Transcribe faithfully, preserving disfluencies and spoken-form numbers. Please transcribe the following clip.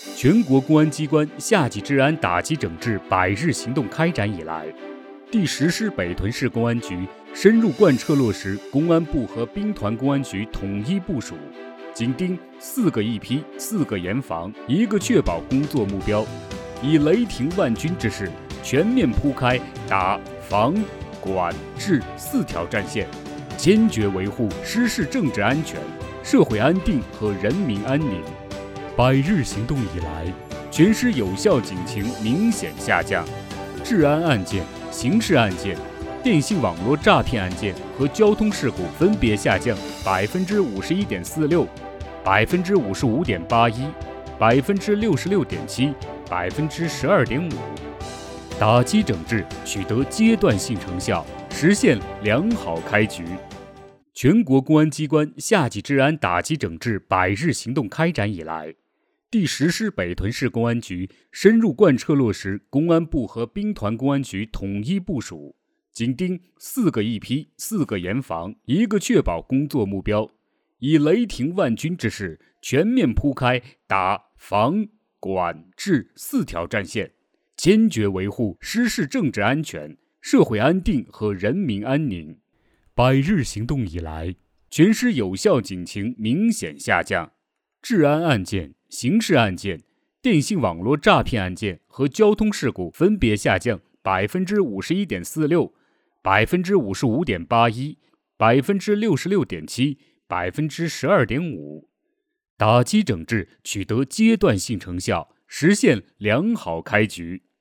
全国公安机关夏季治安打击整治百日行动开展以来，第十师北屯市公安局深入贯彻落实公安部和兵团公安局统一部署，紧盯四个一批、四个严防、一个确保工作目标，以雷霆万钧之势全面铺开打、防、管、治四条战线，坚决维护失事政治安全、社会安定和人民安宁。百日行动以来，全市有效警情明显下降，治安案件、刑事案件、电信网络诈骗案件和交通事故分别下降百分之五十一点四六、百分之五十五点八一、百分之六十六点七、百分之十二点五。打击整治取得阶段性成效，实现良好开局。全国公安机关夏季治安打击整治百日行动开展以来，第十师北屯市公安局深入贯彻落实公安部和兵团公安局统一部署，紧盯四个一批、四个严防、一个确保工作目标，以雷霆万钧之势全面铺开打、防、管、治四条战线，坚决维护失事政治安全、社会安定和人民安宁。百日行动以来，全市有效警情明显下降，治安案件、刑事案件、电信网络诈骗案件和交通事故分别下降百分之五十一点四六、百分之五十五点八一、百分之六十六点七、百分之十二点五。打击整治取得阶段性成效，实现良好开局。